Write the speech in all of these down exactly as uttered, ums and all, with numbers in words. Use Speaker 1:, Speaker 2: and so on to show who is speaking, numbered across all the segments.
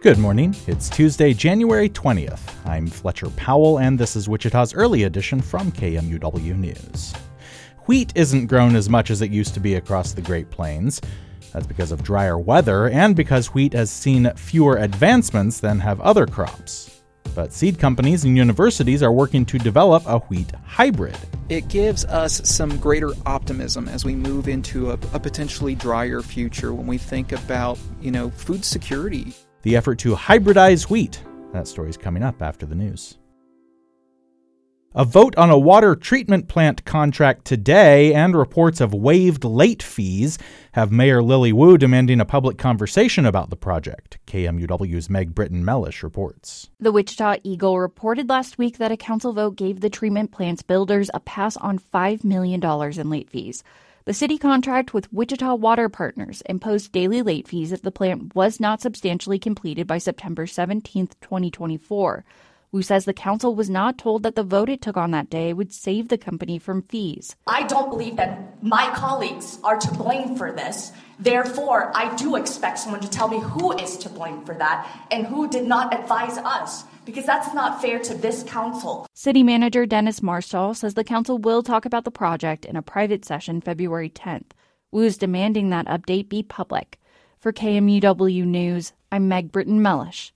Speaker 1: Good morning. It's Tuesday, January twentieth. I'm Fletcher Powell, and this is Wichita's early edition from K M U W News. Wheat isn't grown as much as it used to be across the Great Plains. That's because of drier weather and because wheat has seen fewer advancements than have other crops. But seed companies and universities are working to develop a wheat hybrid.
Speaker 2: It gives us some greater optimism as we move into a, a potentially drier future when we think about, you know, food security.
Speaker 1: The effort to hybridize wheat. That story's coming up after the news. A vote on a water treatment plant contract today and reports of waived late fees have Mayor Lily Wu demanding a public conversation about the project. K M U W's Meg Britton-Mellish reports.
Speaker 3: The Wichita Eagle reported last week that a council vote gave the treatment plant's builders a pass on five million dollars in late fees. The city contract with Wichita Water Partners imposed daily late fees if the plant was not substantially completed by September seventeenth, twenty twenty-four. Wu says the council was not told that the vote it took on that day would save the company from fees.
Speaker 4: I don't believe that my colleagues are to blame for this. Therefore, I do expect someone to tell me who is to blame for that and who did not advise us, because that's not fair to this council.
Speaker 3: City Manager Dennis Marshall says the council will talk about the project in a private session February tenth. Wu is demanding that update be public. For K M U W News, I'm Meg Britton-Mellish.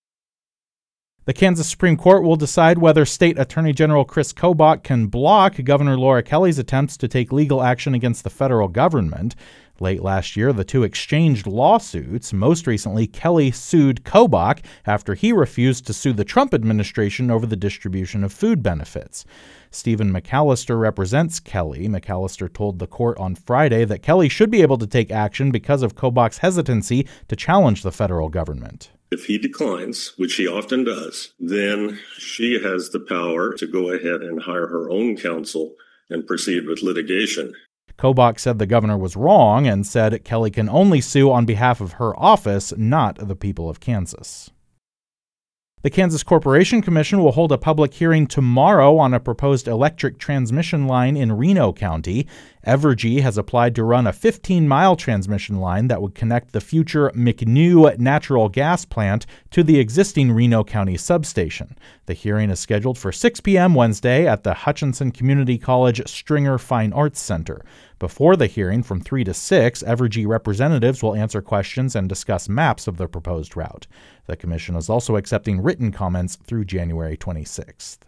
Speaker 1: The Kansas Supreme Court will decide whether State Attorney General Chris Kobach can block Governor Laura Kelly's attempts to take legal action against the federal government. Late last year, the two exchanged lawsuits. Most recently, Kelly sued Kobach after he refused to sue the Trump administration over the distribution of food benefits. Stephen McAllister represents Kelly. McAllister told the court on Friday that Kelly should be able to take action because of Kobach's hesitancy to challenge the federal government.
Speaker 5: If he declines, which he often does, then she has the power to go ahead and hire her own counsel and proceed with litigation.
Speaker 1: Kobach said the governor was wrong and said Kelly can only sue on behalf of her office, not the people of Kansas. The Kansas Corporation Commission will hold a public hearing tomorrow on a proposed electric transmission line in Reno County. Evergy has applied to run a fifteen-mile transmission line that would connect the future McNew natural gas plant to the existing Reno County substation. The hearing is scheduled for six p.m. Wednesday at the Hutchinson Community College Stringer Fine Arts Center. Before the hearing from three to six, Evergy representatives will answer questions and discuss maps of the proposed route. The commission is also accepting written comments through January twenty-sixth.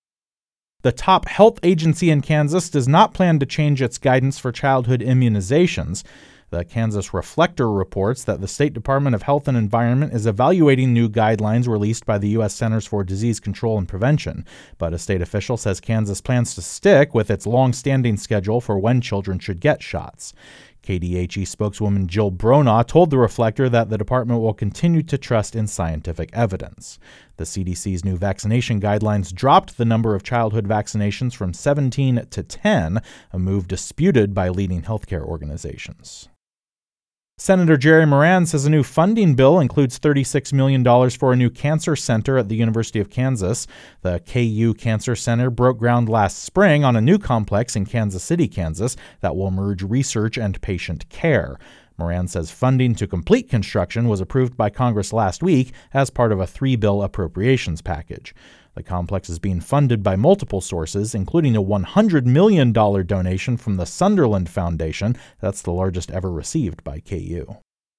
Speaker 1: The top health agency in Kansas does not plan to change its guidance for childhood immunizations. The Kansas Reflector reports that the State Department of Health and Environment is evaluating new guidelines released by the U S Centers for Disease Control and Prevention, but a state official says Kansas plans to stick with its long-standing schedule for when children should get shots. K D H E spokeswoman Jill Bronaugh told the Reflector that the department will continue to trust in scientific evidence. The C D C's new vaccination guidelines dropped the number of childhood vaccinations from seventeen to ten, a move disputed by leading healthcare organizations. Senator Jerry Moran says a new funding bill includes thirty-six million dollars for a new cancer center at the University of Kansas. The K U Cancer Center broke ground last spring on a new complex in Kansas City, Kansas, that will merge research and patient care. Moran says funding to complete construction was approved by Congress last week as part of a three-bill appropriations package. The complex is being funded by multiple sources, including a one hundred million dollars donation from the Sunderland Foundation. That's the largest ever received by K U.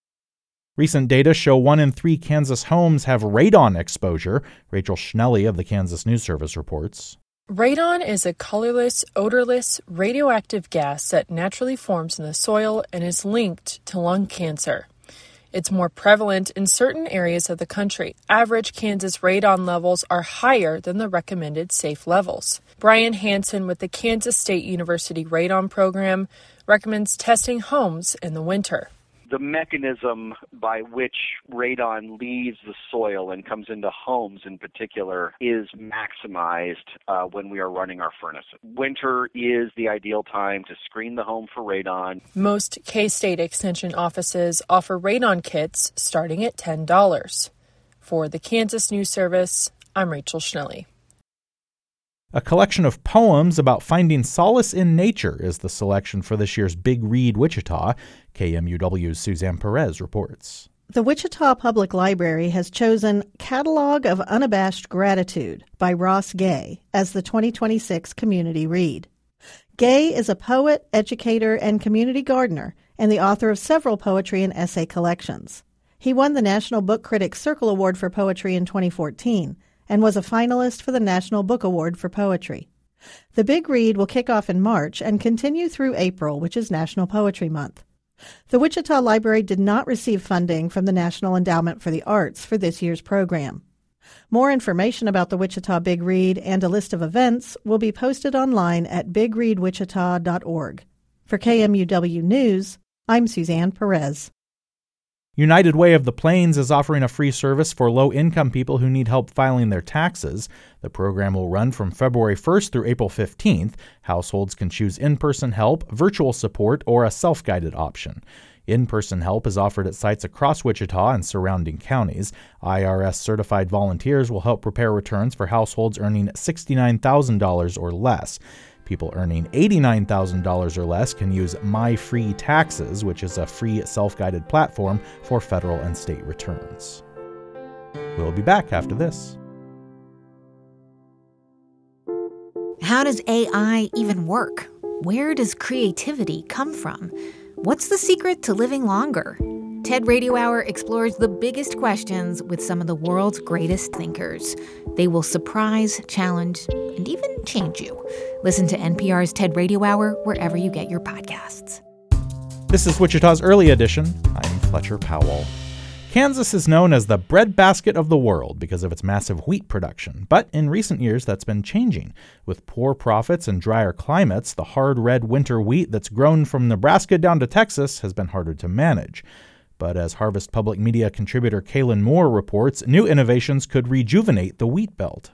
Speaker 1: Recent data show one in three Kansas homes have radon exposure. Rachel Schnelly of the Kansas News Service reports.
Speaker 6: Radon is a colorless, odorless, radioactive gas that naturally forms in the soil and is linked to lung cancer. It's more prevalent in certain areas of the country. Average Kansas radon levels are higher than the recommended safe levels. Brian Hansen with the Kansas State University Radon Program recommends testing homes in the winter.
Speaker 7: The mechanism by which radon leaves the soil and comes into homes in particular is maximized uh, when we are running our furnaces. Winter is the ideal time to screen the home for radon.
Speaker 6: Most K-State Extension offices offer radon kits starting at ten dollars. For the Kansas News Service, I'm Rachel Schnelly.
Speaker 1: A collection of poems about finding solace in nature is the selection for this year's Big Read Wichita. K M U W's Suzanne Perez reports.
Speaker 8: The Wichita Public Library has chosen Catalog of Unabashed Gratitude by Ross Gay as the twenty twenty-six community read. Gay is a poet, educator, and community gardener, and the author of several poetry and essay collections. He won the National Book Critics Circle Award for Poetry in twenty fourteen and was a finalist for the National Book Award for Poetry. The Big Read will kick off in March and continue through April, which is National Poetry Month. The Wichita Library did not receive funding from the National Endowment for the Arts for this year's program. More information about the Wichita Big Read and a list of events will be posted online at big read wichita dot org. For K M U W News, I'm Suzanne Perez.
Speaker 1: United Way of the Plains is offering a free service for low-income people who need help filing their taxes. The program will run from February first through April fifteenth. Households can choose in-person help, virtual support, or a self-guided option. In-person help is offered at sites across Wichita and surrounding counties. I R S-certified volunteers will help prepare returns for households earning sixty-nine thousand dollars or less. People earning eighty-nine thousand dollars or less can use My Free Taxes, which is a free self-guided platform for federal and state returns. We'll be back after this.
Speaker 9: How does A I even work? Where does creativity come from? What's the secret to living longer? TED Radio Hour explores the biggest questions with some of the world's greatest thinkers. They will surprise, challenge, and even change you. Listen to N P R's TED Radio Hour wherever you get your podcasts.
Speaker 1: This is Wichita's Early Edition. I'm Fletcher Powell. Kansas is known as the breadbasket of the world because of its massive wheat production. But in recent years, that's been changing. With poor profits and drier climates, the hard red winter wheat that's grown from Nebraska down to Texas has been harder to manage. But as Harvest Public Media contributor Kaylin Moore reports, new innovations could rejuvenate the wheat belt.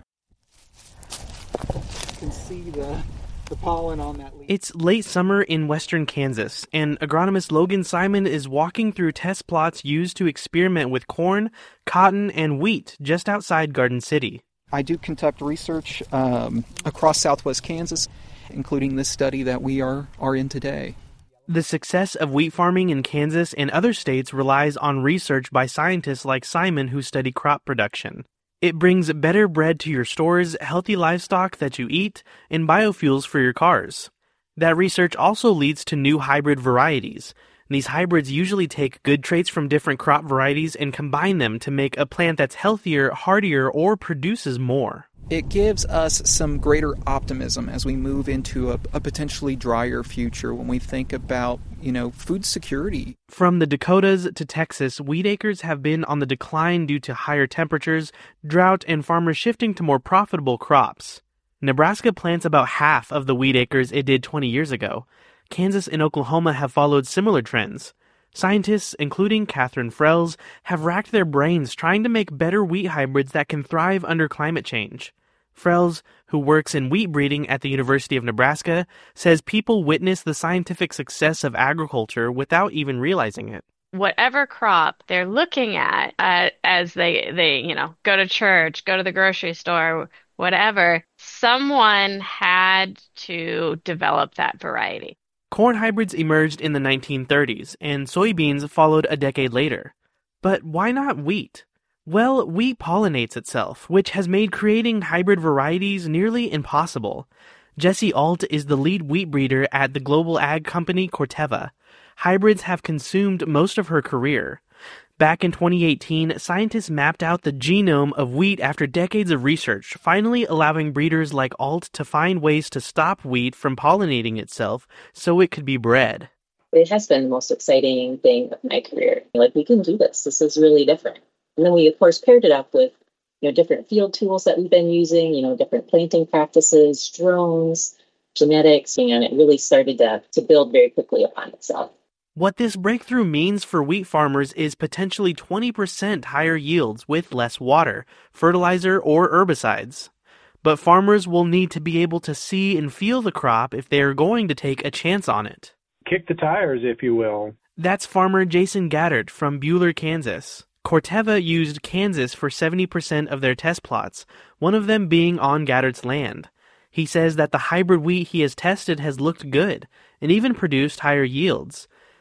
Speaker 2: You can see the, the pollen on that leaf.
Speaker 10: It's late summer in western Kansas, and agronomist Logan Simon is walking through test plots used to experiment with corn, cotton, and wheat just outside Garden City.
Speaker 2: I do conduct research um, across southwest Kansas, including this study that we are, are in today.
Speaker 10: The success of wheat farming in Kansas and other states relies on research by scientists like Simon who study crop production. It brings better bread to your stores, healthy livestock that you eat, and biofuels for your cars. That research also leads to new hybrid varieties. These hybrids usually take good traits from different crop varieties and combine them to make a plant that's healthier, hardier, or produces more.
Speaker 2: It gives us some greater optimism as we move into a, a potentially drier future when we think about, you know, food security.
Speaker 10: From the Dakotas to Texas, wheat acres have been on the decline due to higher temperatures, drought, and farmers shifting to more profitable crops. Nebraska plants about half of the wheat acres it did twenty years ago. Kansas and Oklahoma have followed similar trends. Scientists, including Catherine Frells, have racked their brains trying to make better wheat hybrids that can thrive under climate change. Frells, who works in wheat breeding at the University of Nebraska, says people witness the scientific success of agriculture without even realizing it.
Speaker 11: Whatever crop they're looking at uh, as they, they, you know, go to church, go to the grocery store, whatever, someone had to develop that variety.
Speaker 10: Corn hybrids emerged in the nineteen thirties, and soybeans followed a decade later. But why not wheat? Well, wheat pollinates itself, which has made creating hybrid varieties nearly impossible. Jesse Alt is the lead wheat breeder at the global ag company Corteva. Hybrids have consumed most of her career. Back in twenty eighteen, scientists mapped out the genome of wheat after decades of research, finally allowing breeders like Alt to find ways to stop wheat from pollinating itself so it could be bred.
Speaker 12: It has been the most exciting thing of my career. Like, we can do this. This is really different. And then we, of course, paired it up with, you know, different field tools that we've been using, you know, different planting practices, drones, genetics, and it really started to, to build very quickly upon itself.
Speaker 10: What this breakthrough means for wheat farmers is potentially twenty percent higher yields with less water, fertilizer, or herbicides. But farmers will need to be able to see and feel the crop if they are going to take a chance on it.
Speaker 13: Kick the tires, if you will.
Speaker 10: That's farmer Jason Gaddard from Buhler, Kansas. Corteva used Kansas for seventy percent of their test plots, one of them being on Gaddard's land. He says that the hybrid wheat he has tested has looked good and even produced higher yields.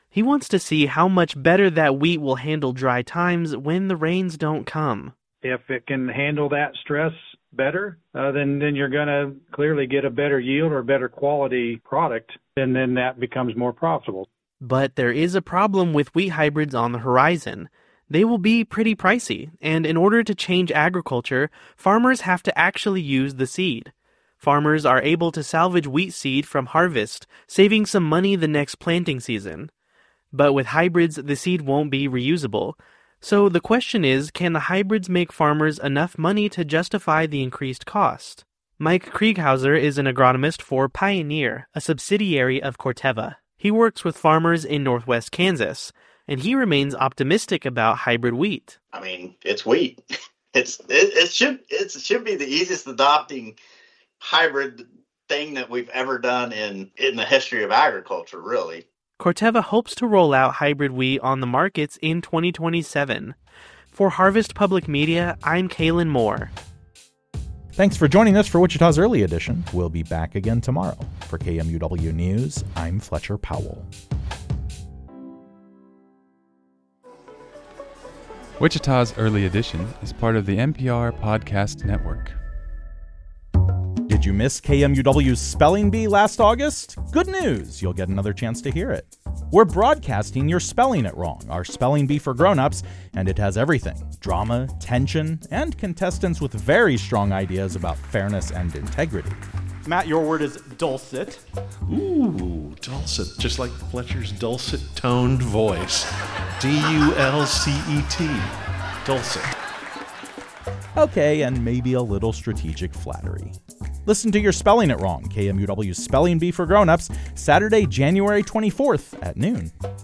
Speaker 10: He wants to see how much better that wheat will handle dry times when the rains don't come.
Speaker 13: If it can handle that stress better, uh, then, then you're going to clearly get a better yield or better quality product, and then that becomes more profitable.
Speaker 10: But there is a problem with wheat hybrids on the horizon. They will be pretty pricey, and in order to change agriculture, farmers have to actually use the seed. Farmers are able to salvage wheat seed from harvest, saving some money the next planting season. But with hybrids, the seed won't be reusable. So the question is, can the hybrids make farmers enough money to justify the increased cost? Mike Krieghauser is an agronomist for Pioneer, a subsidiary of Corteva. He works with farmers in northwest Kansas, and he remains optimistic about hybrid wheat.
Speaker 14: I mean, it's wheat. It's it, it should it should be the easiest adopting hybrid thing that we've ever done in, in the history of agriculture, really.
Speaker 10: Corteva hopes to roll out hybrid wheat on the markets in twenty twenty-seven. For Harvest Public Media, I'm Kalen Moore.
Speaker 1: Thanks for joining us for Wichita's Early Edition. We'll be back again tomorrow. For K M U W News, I'm Fletcher Powell.
Speaker 15: Wichita's Early Edition is part of the N P R Podcast Network.
Speaker 1: Did you miss K M U W's Spelling Bee last August? Good news! You'll get another chance to hear it. We're broadcasting You're Spelling It Wrong, our spelling bee for grown-ups, and it has everything. Drama, tension, and contestants with very strong ideas about fairness and integrity. Matt, your word is dulcet.
Speaker 16: Ooh, dulcet, just like Fletcher's dulcet toned voice. D U L C E T, dulcet.
Speaker 1: Okay, and maybe a little strategic flattery. Listen to You're Spelling It Wrong, K M U W's Spelling Bee for Grown-Ups, Saturday, January twenty-fourth at noon.